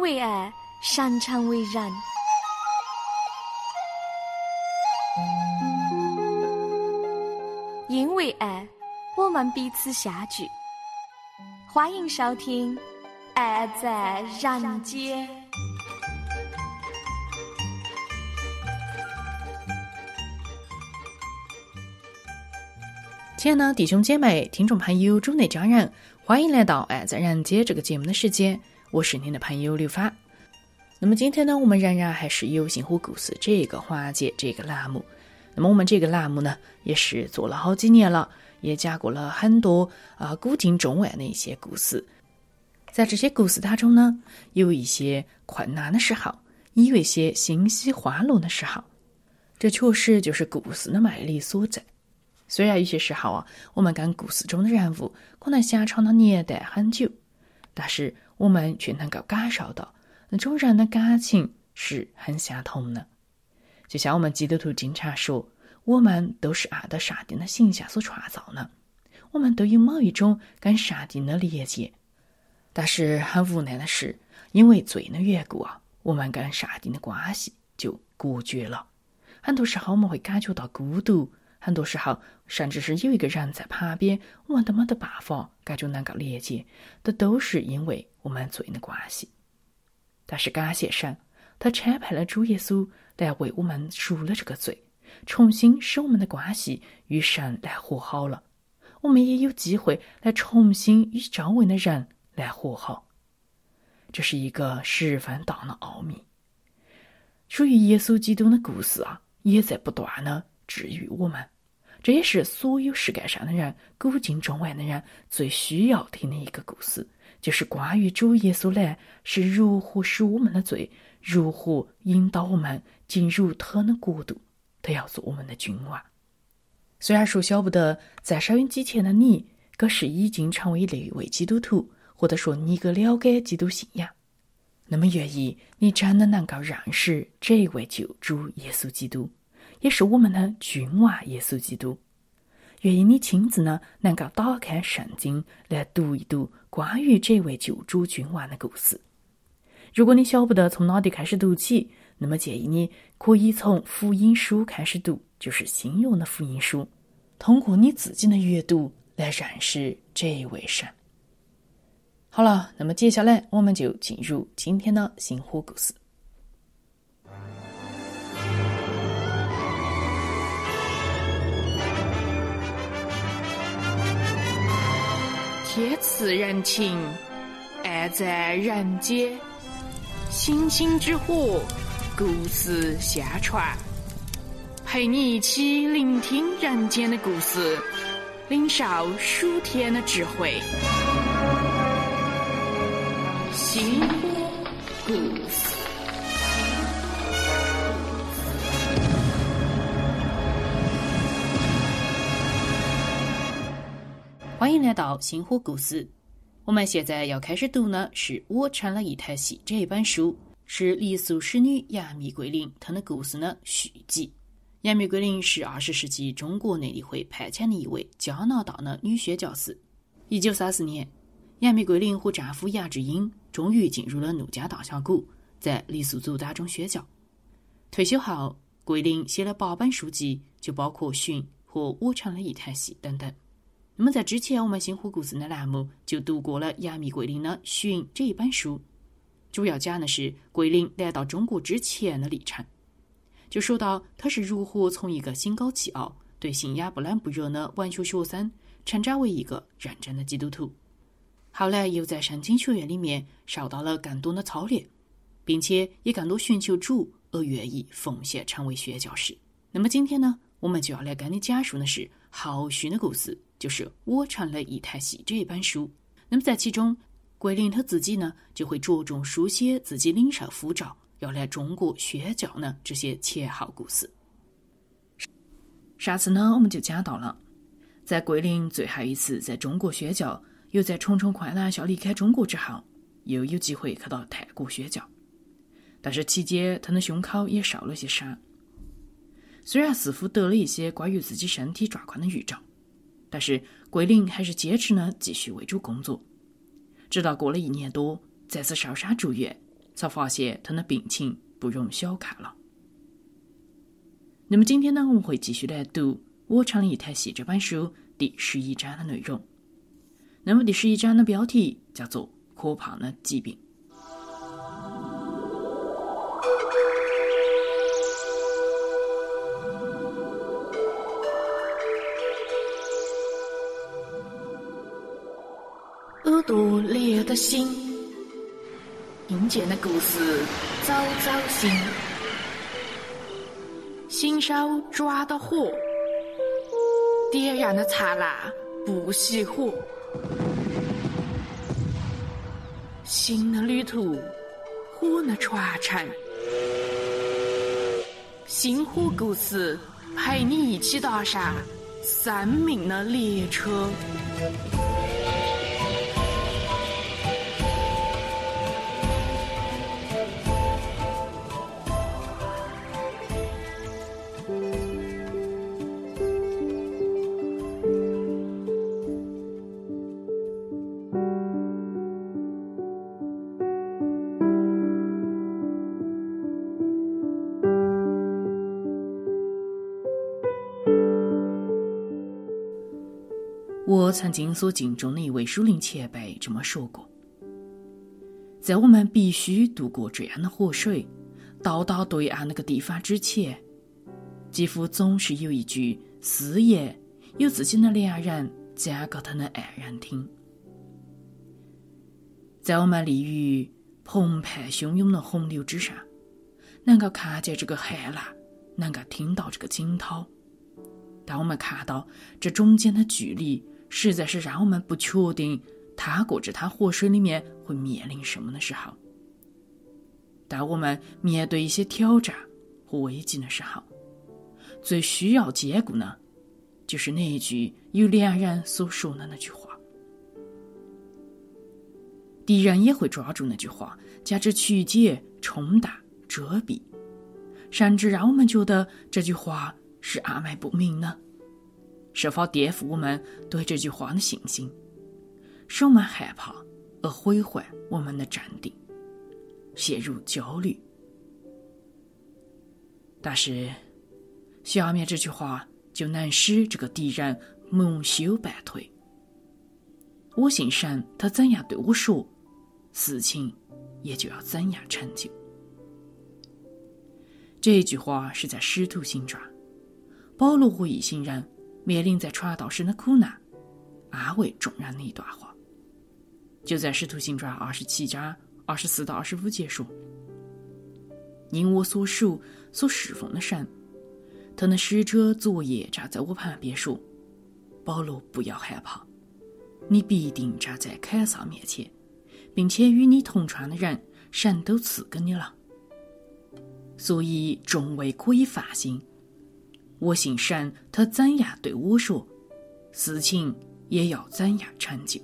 为爱，擅长为人。因为爱，我们彼此相聚。欢迎收听《爱在人间》。 亲爱的弟兄姐妹、听众朋友、主内家人，欢迎来到《爱在人间》这个节目的时间，我是您的朋友刘发。那么今天呢，我们仍然还是有星火故事这个环节这个栏目。那么我们这个栏目呢，也是做了好几年了，也讲过了很多古今中外的一些故事。在这些故事当中呢，有一些困难的时候，也有一些欣喜欢乐的时候，这确实就是故事的魅力所在。虽然有些时候我们跟故事中的人物可能相差的年代很久，但是我们却能够感受到那种人的感情是很相同的。就像我们基督徒经常说，我们都是按照上帝的形象所创造的，我们都有某一种跟上帝的连接。但是很无奈的是，因为罪的缘故我们跟上帝的关系就隔绝了。很多时候我们会感觉到孤独，很多时候甚至是有一个人在旁边，我们都没得办法感觉能够连接，这都是因为我们罪的关系。但是感谢神，他差派了主耶稣来为我们赎了这个罪，重新使我们的关系与神来和好了。我们也有机会来重新与周围的人来和好。这是一个十分大的奥秘。属于耶稣基督的故事也在不断的治愈我们。这也是所有世界上的人，古今中外的人最需要听的一个故事，就是关于主耶稣来是如何使我们的罪，如何引导我们进入他的国度，他要做我们的君王。虽然说晓不得在收音机前的你可是已经成为了一位基督徒，或者说你可了解基督信仰，那么愿意你真的能够认识这一位救主耶稣基督，也是我们的君王耶稣基督。愿意你亲自呢能够打开圣经来读一读关于这位救主君王的故事。如果你晓不得从哪里开始读起，那么建议你可以从福音书开始读，就是新约的福音书，通过你自己的阅读来认识这一位神。好了，那么接下来我们就进入今天的星火故事。天赐人情，爱在人间，星星之火，故事相传，陪你一起聆听人间的故事，领受属天的智慧。星火故事。欢迎来到星火故事。我们现在要开始读呢，是我成了一台戏这本书，是黎苏使女杨幂桂林她的故事的续集。杨幂桂林是20世纪中国内地会派遣的一位加拿大的女宣教士。1934年，杨幂桂林和丈夫杨志英终于进入了怒江大峡谷，在黎苏族当中宣教。退休后，桂林写了8本书籍，就包括《寻》和《我成了一台戏》等等。那么在之前我们星火故事的栏目就读过了杨幂桂林的《寻》这一本书，主要讲的是桂林来到中国之前的历程，就说到她是如何从一个心高气傲、对信仰不冷不热的文学学生成长为一个认真的基督徒，后来又在圣经学院里面受到了更多的操练，并且也更多寻求主而愿意奉献成为宣教士。那么今天呢，我们就要来跟你讲述的是后续的故事，就是我成了一台戏这一本书。那么在其中，桂林他自己呢就会着重书写自己领受呼召要来中国宣教呢这些前后故事。上次呢我们就讲到了，在桂林最后一次在中国宣教，又在重重困难下离开中国之后，又有机会去到泰国宣教，但是期间他的胸口也受了些伤。虽然似乎得了一些关于自己身体状况的预兆，但是桂林还是坚持呢继续为主工作，直到过了1年多，再次受伤住院， 才发现他的病情不容小看了。那么今天呢，我们会继续来读《我唱了一台戏》这本书第11章的内容。那么第11章的标题叫做可怕的疾病。耳朵裂的心，听见的故事早早醒，心烧抓的火，点燃的茶蜡不熄火。心的旅途，火的传承，星火故事陪你一起踏上生命的列车。我曾经所敬重的一位属灵前辈这么说过，在我们必须渡过这样的河水，到达对岸那个地方之前，几乎总是有一句誓言由自己的两人讲给他的爱人听。在我们立于澎湃汹涌的洪流之上，能够看见这个海浪，能够听到这个惊涛，当我们看到这中间的距离实在是让我们不确定踏过这滩河水里面会面临什么的时候，当我们面对一些挑战和危机的时候，最需要坚固呢，就是那一句有两人所说的那句话。敌人也会抓住那句话，将之曲解、冲淡、遮蔽，甚至让我们觉得这句话是暧昧不明呢，是否颠覆我们对这句话的信心，使我们害怕而毁坏我们的镇定，陷入焦虑。但是下面这句话就能使这个敌人蒙羞败退。我信神，他怎样对我说，事情也就要怎样成就。这句话是在使徒行传，保罗和一行人面临在传道时的苦难，安慰众人的一段话，就在使徒行传27章24到25节说：因我所属所侍奉的神，他的使者昨夜站在我旁边说，保罗，不要害怕，你必定站在凯撒面前，并且与你同船的人神都赐给你了，所以众位可以放心。我信神，他怎样对我说，事情也要怎样成就。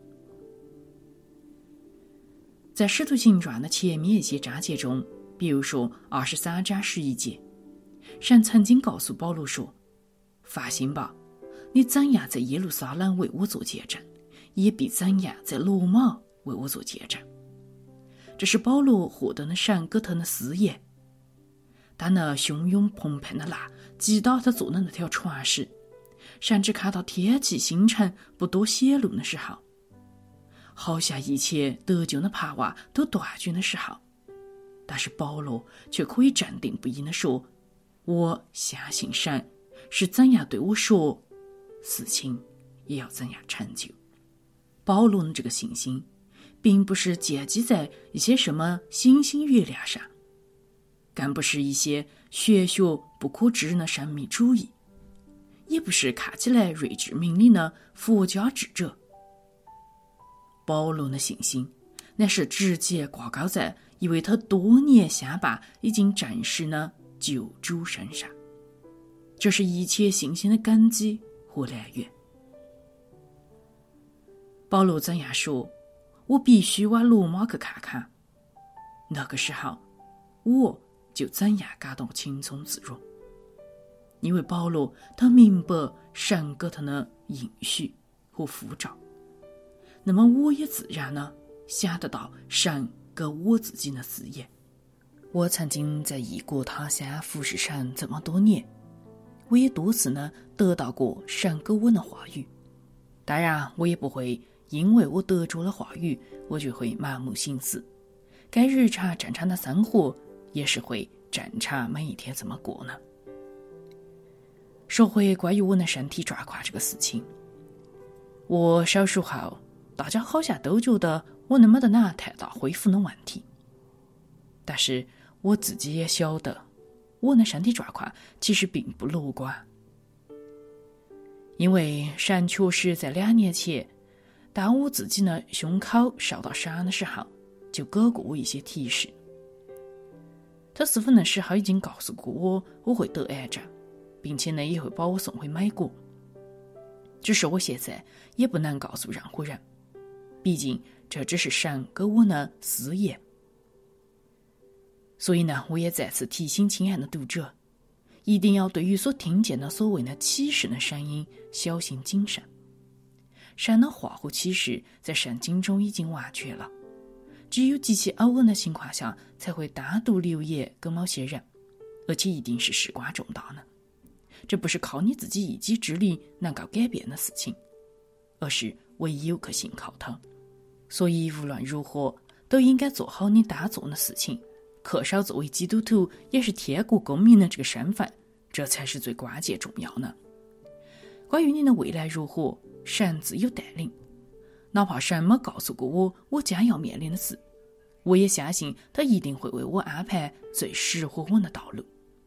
在使徒行传的前面一些章节中，比如说23章11节，神曾经告诉保罗说，放心吧，你怎样在耶路撒冷为我做见证，也必怎样在罗马为我做见证。这是保罗获得了神给他的誓言。当那汹涌澎湃的浪击倒他坐的那条船时，甚至看到天际星辰不多显露的时候，好像一切得救的盼望都断绝的时候，但是保罗却可以镇定不移地说，我相信神，是怎样对我说，事情也要怎样成就。保罗的这个信心并不是建基在一些什么星星月亮上，更不是一些玄学不可知的神秘主义，也不是看起来睿智明理的佛家智者。保罗的信心那是直接挂钩在一位他多年相伴已经证实的救主身上，这是一切信心的根基和来源。保罗怎样说，我必须往罗马去看看，那个时候我就怎样感到轻松自如，因为保罗他明白神给他的应许和呼召，那么我也自然呢想得到神给我自己的事业。我曾经在异国他乡服侍神这么多年，我也多次呢得到过神给我的话语。当然，我也不会因为我得着了话语，我就会盲目行事。该日常正常的生活也是会正常每一天这么过呢。说回关于我的身体状况这个事情，我手术后，大家好像都觉得我没得哪太大恢复的问题，但是我自己也晓得，我的身体状况其实并不乐观。因为神确实在2年前，当我自己的胸口受到伤的时候，就给过我一些提示。他似乎那时候已经告诉过我会得癌症，并且呢也会把我送回美国。只是我现在也不能告诉任何人，毕竟这只是神给我的私言。所以呢，我也再次提醒亲爱的读者，一定要对于所听见的所谓的启示的声音小心谨慎。神的话和启示在圣经中已经完全了，只有极其偶然的情况下才会单独留言给某些人，而且一定是事关重大呢。这不是靠你自己一己之力能够改变的事情，而是唯一有颗心靠头。所以无论如何都应该做好你当做的事情，恪守作为基督徒也是天国公民的这个身份，这才是最关键重要的。关于你的未来如何，神自有带领。哪怕神没告诉过我将要面临的事，我也相信他一定会为我安排最适合我的道路。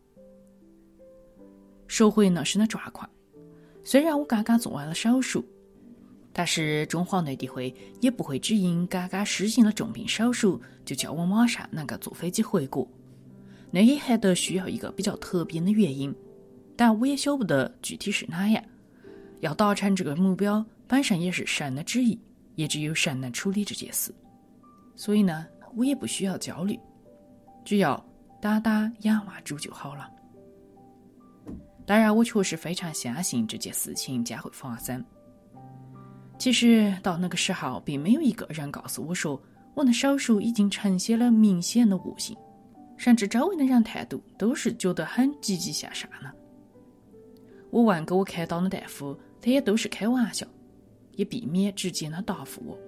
说回那时的状况，虽然我刚刚做完了手术，但是中华内地会也不会只因刚刚实行了重病手术就叫我马上能够坐飞机回国，那也还得需要一个比较特别的原因，但我也晓不得具体是哪样。要达成这个目标本身也是神的旨意，也只有神能处理这件事，所以呢，我也不需要焦虑，只要打打仰望主就好了。当然，我确实非常相信这件事情将会发生。其实到那个时候，并没有一个人告诉我说我的手术已经呈现了明显的恶性，甚至周围的人态度都是觉得很积极向上呢。我问给我开刀的大夫，他也都是开玩笑，也避免直接的答复我。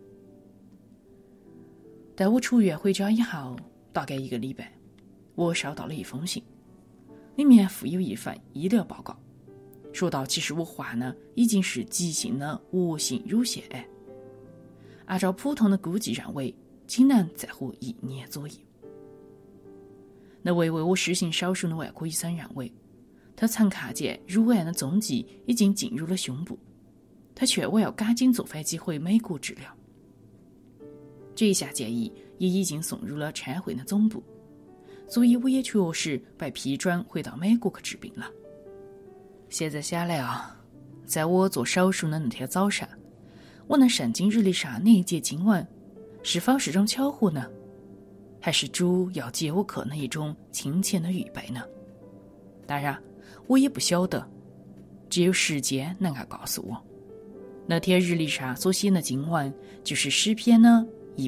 待我出院回家以后，大概1个礼拜，我收到了一封信，里面附有一份医疗报告，说到其实我患的已经是急性的恶性乳腺癌，按照普通的估计认为仅能再活1年左右。那位为我实行手术的外科医生认为，他曾看见乳癌的踪迹已经进入了胸部，他劝我要赶紧坐飞机回美国治疗。这一项建议也已经送入了参会的总部，所以我也确实被批准回到美国去治病了。现在想来啊，在我做手术的那天早上，我的圣经日历上那一节经文是否是种巧合呢？还是主要接我去那一种亲切的预备呢？当然我也不晓得，只有时间能够告诉我。那天日历上所写的经文就是诗篇的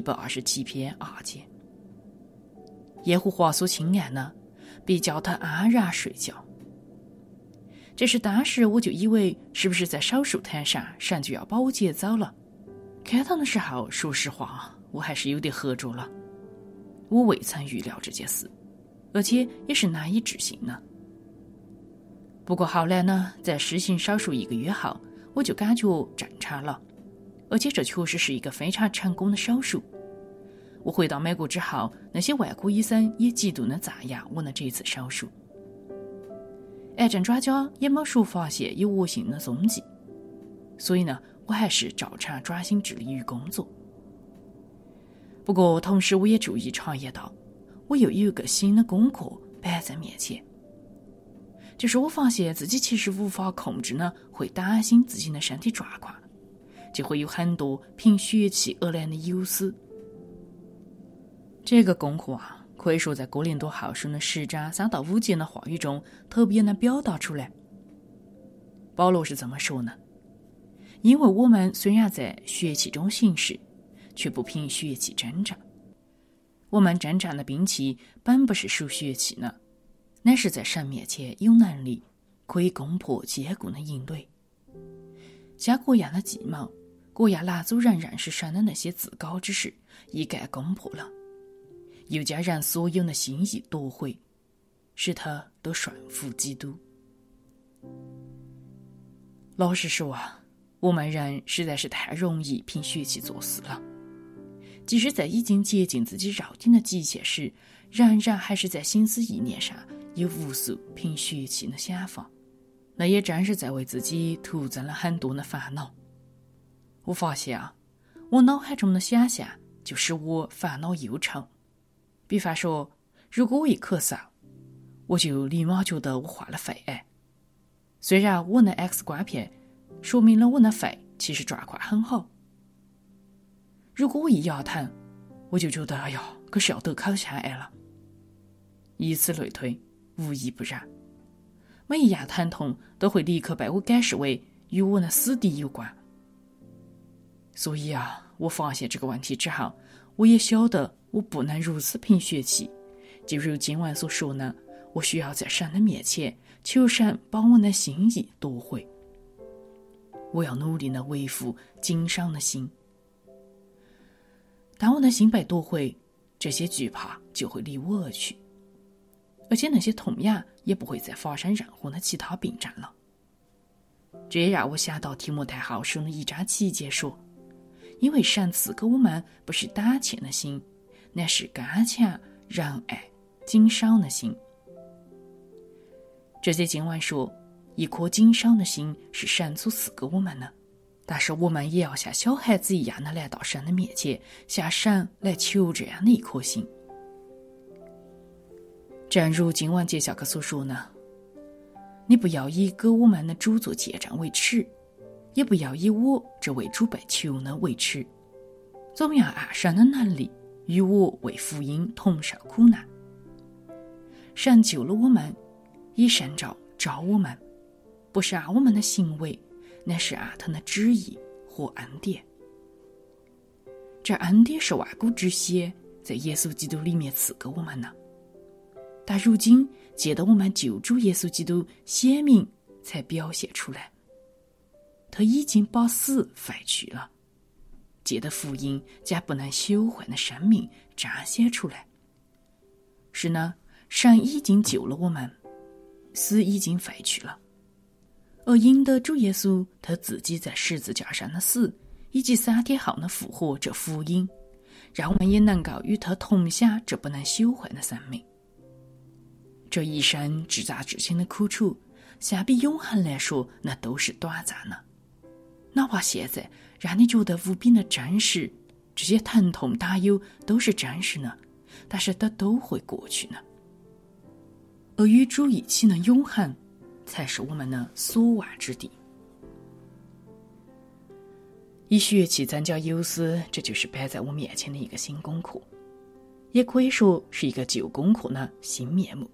127篇2节，耶和华所亲爱的，必叫他安然睡觉。这是当时我就以为是不是在手术台上神就要把我接走了。开膛的时候，说实话我还是有点吓着了，我未曾预料这件事，而且也是难以置信的。不过后来呢，在实行手术1个月后，我就感觉正常了，而且这确实是一个非常成功的手术。我回到美国之后，那些外科医生也极度的赞扬我的这次手术。癌症专家也没说发现有恶性的踪迹，所以呢，我还是照常专心致力于工作。不过同时我也注意察觉到，我又有一个新的功课摆在面前，就是我发现自己其实无法控制呢，会担心自己的身体状况，就会有很多凭血气而来的忧思。这个功课啊，可以说在哥林多后书的10章3到5节的话语中特别能表达出来。保罗是这么说呢：因为我们虽然在血气中行事，却不凭血气挣扎。 我们真正的兵器本不是属血气呢，乃是在神面前有能力，可以攻破坚固的营垒。像各样的计谋，各样拿走人认识神的那些自高之事，一概攻破了，又将人所有的心意夺回，使他都顺服基督。老实说啊，我们人实在是太容易凭血气做事了。即使在已经接近自己肉体的极限时，仍然还是在心思意念上有无数凭血气的想法，那也正是在为自己徒增了很多的烦恼。我发现啊，我脑海中的想象就使我烦恼忧愁。比方说，如果我一咳嗽，我就立马觉得我患了肺癌。虽然我的 X 光片说明了我的肺其实状况很好。如果我一牙疼，我就觉得哎呀，可是要得口腔癌了。以此类推，无一不然。每一样疼痛都会立刻被我解释为与我的死敌有关。所以啊，我发现这个问题之后，我也晓得我不能如此凭血气。就如经文所说呢，我需要在神的面前求神把我的心意夺回。我要努力地维护经商的心。当我的心被夺回，这些惧怕就会离我而去，而且那些痛痒也不会再发生任何的其他病症了。这也让我想到提摩太后书的1章7节说，因为神赐给我们不是胆怯的心，乃是刚强、仁爱、谨守的心。这些经文说，一颗谨守的心是神所赐给我们的，但是我们也要像小孩子一样的来到神的面前，向神来求这样的一颗心。正如经文接下去所说呢，你不要以给我们的主做见证为耻，也不要以我这为主被求的为耻，总要按神的能力与我为福音同受苦难。神救了我们，以圣召召我们，不是按我们的行为，乃是按他的旨意和恩典。这恩典是万古之先在耶稣基督里面赐给我们的，但如今借着我们救主耶稣基督显明才表现出来。他已经把死废去了，借着福音将不能朽坏的生命彰显出来。是呢，神已经救了我们，死已经废去了，而因得主耶稣他自己在十字架上的死，以及3天后的复活这福音，让我们也能够与他同享这不能朽坏的生命。这一生至杂至轻的苦楚，相比永恒来说，那都是短暂的。哪怕现在让你觉得无比的真实，这些疼痛担忧都是真实的，但是它都会过去的。而与主一起的永恒，才是我们的所望之地。以血气增加有私，这就是摆在我面前的一个新功课，也可以说是一个旧功课的新面目。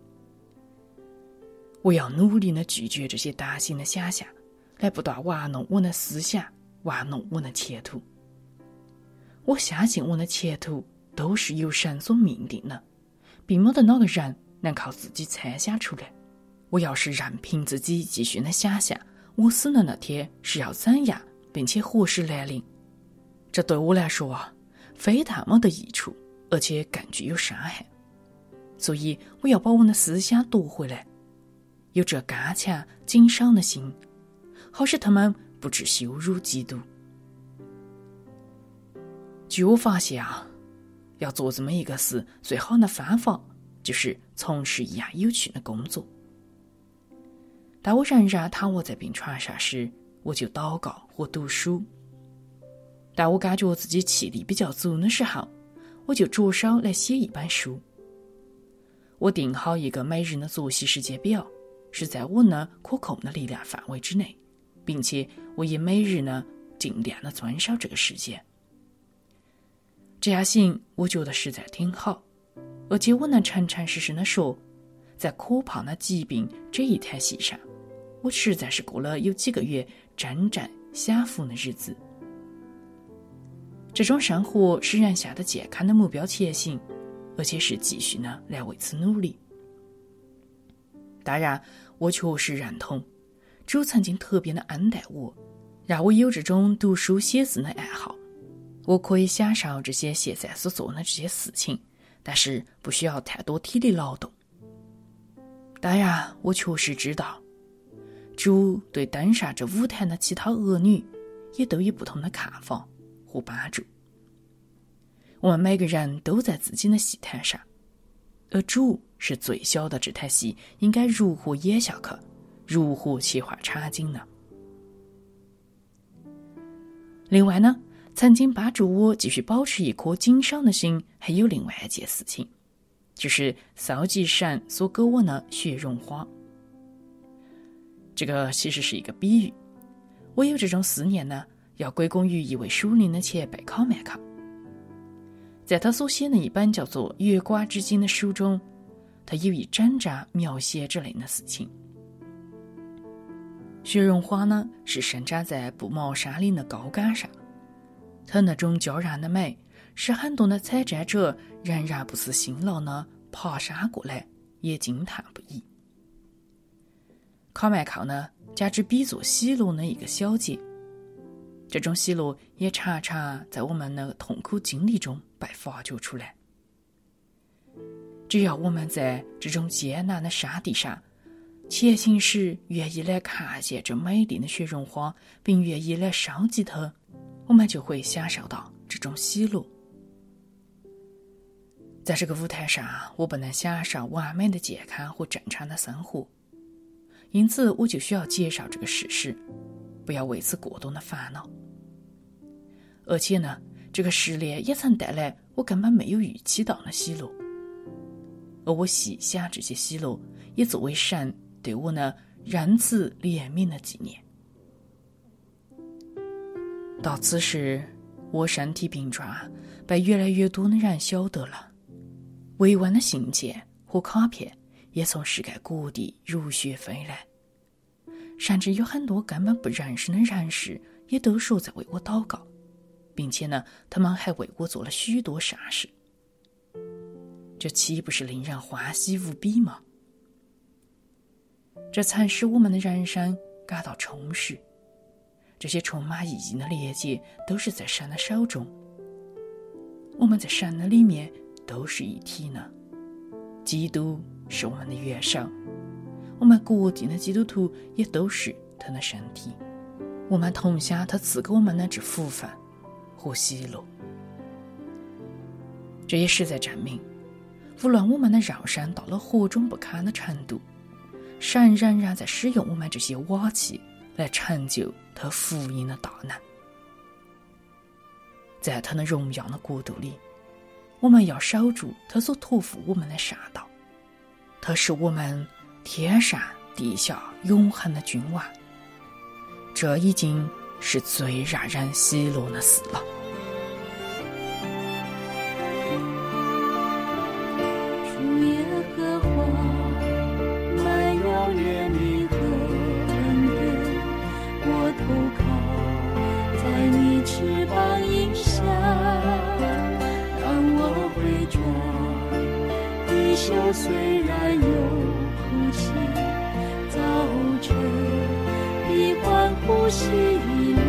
我要努力地拒绝这些担心的想象，来不断玩弄我的思想，玩弄我的前途。我相信我的前途都是由神所命定的，并没得哪个人能靠自己猜想出来。我要是任凭自己继续的想象我死的那天是要怎样，并且何时来临，这对我来说啊，非但没得益处，而且更具有伤害。所以我要把我的思想夺回来，有这刚强谨守的心，好使他们不致羞辱基督。据我发现啊，要做这么一个事，最好的方法就是从事一样有趣的工作。当我仍然躺卧在病床上时，我就祷告或读书；当我感觉自己气力比较足的时候，我就着手来写一本书。我定好一个每日的作息时间表，是在我的可控的力量范围之内，并且我也每日呢尽量的遵守这个时间。这样行，我觉得实在挺好，而且我能诚诚实实的说，在可怕的疾病这一条线上，我实在是过了有几个月真正享福的日子。 这种生活使人向着健康的目标前行，而且是继续呢来为此努力。当然，我确实认同主曾经特别的恩待我，让我有这种读书写字的爱好。我可以享受这些现在所做的这些事情，但是不需要太多体力劳动。当然，我确实知道主对登上这舞台的其他儿女也都有不同的看法和帮助。我们每个人都在自己的戏台上，而主是最晓得这台戏应该如何演下去，如何切换场景呢？另外呢，曾经帮助我继续保持一颗谨慎的心，还有另外一件事情，就是搜集神所给我的雪绒花。这个其实是一个比喻，我有这种思念呢，要归功于一位属灵的前辈考麦克。在他所写的一本叫做《月光之境》的书中，他有一整章描写这类的事情。雪绒花呢，是生长在不毛山林的高岗上，它那种娇艳的美，使很多的采摘者仍然不辞辛劳呢爬山过来，也惊叹不已。卡麦考呢，将之比作喜乐的一个小节，这种喜乐也常常在我们的痛苦经历中被发掘出来。只要我们在这种艰难的山地上前行时愿意来看见这美丽的雪绒花，并愿意来收集它，我们就会享受到这种喜乐。在这个舞台上，我不能享受完美的健康和正常的生活，因此我就需要接受这个事实，不要为此过多的烦恼。而且呢，这个试炼也曾带来我根本没有预期到的喜乐，而我细想这些喜乐，也作为神对我呢仁慈怜悯的纪念。到此时，我身体病状被越来越多的人晓得了，委婉的信件和卡片也从世界各地如雪飞来，甚至有很多根本不认识的人士也都说在为我祷告，并且呢，他们还为我做了许多善事。这岂不是令人欢喜无比吗？这曾使我们的人生感到充实，这些充满意义的连接都是在神的手中，我们在神的里面都是一体呢。基督是我们的元首，我们各地的基督徒也都是他的身体，我们同享他赐给我们的这福分和喜乐。这也是在证明，无论我们的肉身到了何种不堪的程度，神仍然在使用我们这些瓦器来成就他福音的大能。在他的荣耀的国度里，我们要守住他所托付我们的善道，他是我们天上地下永恒的君王，这已经是最让人喜乐的事了。 虽然有哭泣，早晨的欢呼喜悦，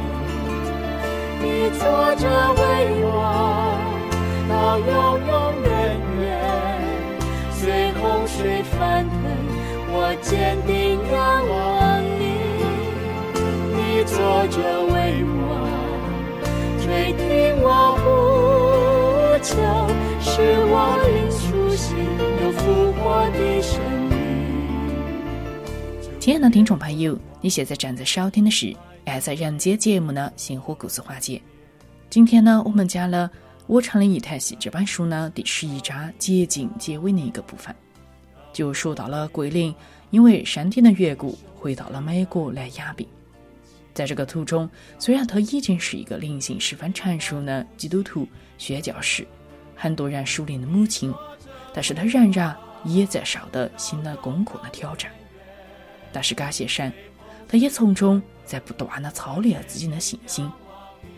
你坐着为我到永永远远，随洪水翻腾，我坚定仰望你，你坐着为我垂听我呼求，使我灵苏醒有复活的生命。 亲爱的听众朋友，你现在正在收听的是《爱在人间》节目的星火故事环节。今天呢，我们讲了《我成了一台戏》这本书呢第11章结境结尾的一个部分，就说到了桂林因为身体的缘故回到了美国来养病。在这个途中，虽然他已经是一个灵性十分成熟的基督徒宣教士，很多人属灵的母亲，但是他仍然也在受到新的功课的挑战。但是感谢神，他也从中在不断的操练自己的信心，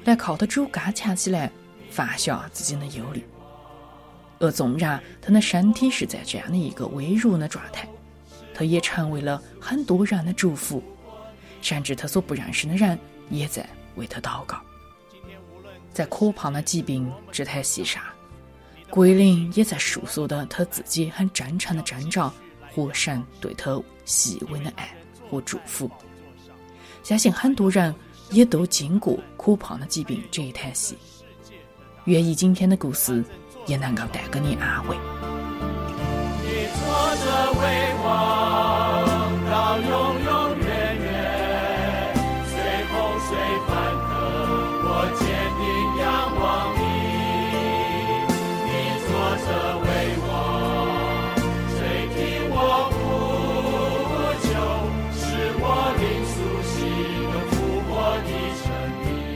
来靠得住嘎掐起来发泄自己的忧虑。而纵然他的身体是在这样的一个微弱的状态，他也成为了很多人的祝福，甚至他所不认识的人也在为他祷告。在可怕的疾病这台戏上，桂林也在诉说的他自己很真诚的挣扎和神对他细微的爱和祝福。相信很多人也都经过可怕的疾病这一台戏，愿意今天的故事也能够带给你安慰。 你坐着为王到永永远远，随洪水翻腾，我坚定仰望你。你坐着为王，垂听我呼救，使我灵苏醒的复活的真理。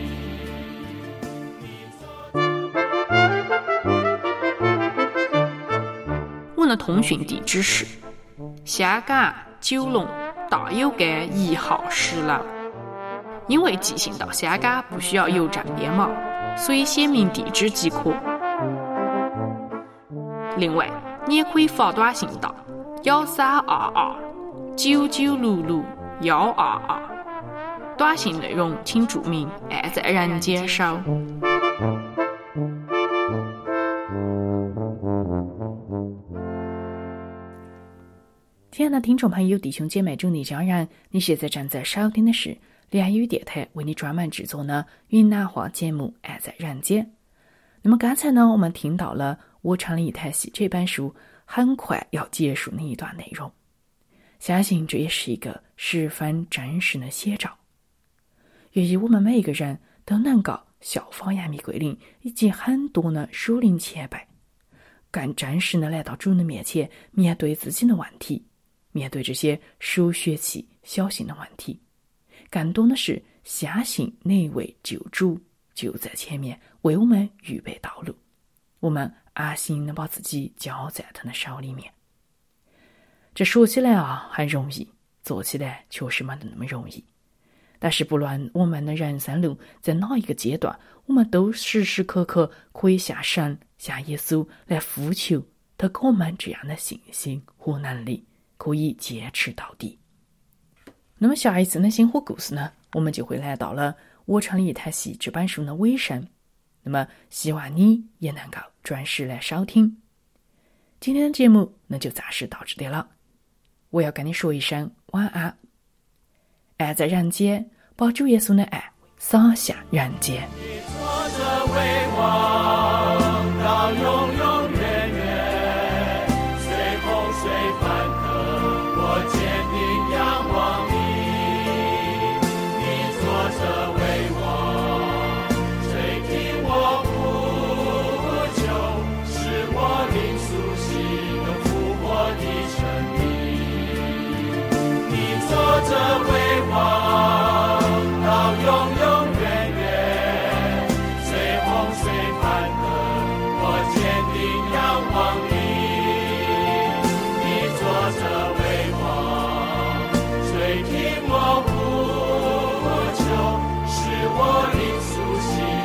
我的通讯地址是香港九龙大有街1号10楼。因为寄信到香港不需要邮政编码，所以写明地址即可。另外，你也可以发短信到132299661122，短信内容请注明“爱在人间收”。亲爱的听众朋友、弟兄姐妹、主内家人，你现在正在收听的是联语电台为你专门制作的云南话节目《爱在人间》。那么刚才呢，我们听到了《我唱了一台戏》这本书很快要结束的一段内容，相信这也是一个十分真实的写照。愿意我们每一个人都能够效仿杨幂桂林以及很多的属灵前辈，更真实的来到主的面前，面对自己的问题，面对这些数学期小型的问题，更多的是相信那一位救主就在前面为我们预备道路，我们安心的把自己交在他的手里面。这说起来很容易，做起来确实没得那么容易。但是不论我们的人生路在哪一个阶段，我们都时时刻刻可以向神、向耶稣来呼求，他给我们这样的信心和能力，可以坚持到底。那么下一次的星火故事呢，我们就会来到了《我唱了一台戏》这本书的尾声。那么希望你也能够准时来收听。今天的节目那就暂时到这里了，我要跟你说一声晚安。爱在人间，把主耶稣的爱洒向人间。 你坐着为王到永永远远，随洪水翻腾，我坚定仰望你。你坐着为王，垂听我呼救，使我灵苏醒的复活的真理。你坐着为王到永永远远，随洪水翻腾，我坚定仰望你。你坐着为王，垂听我呼救，使我灵苏醒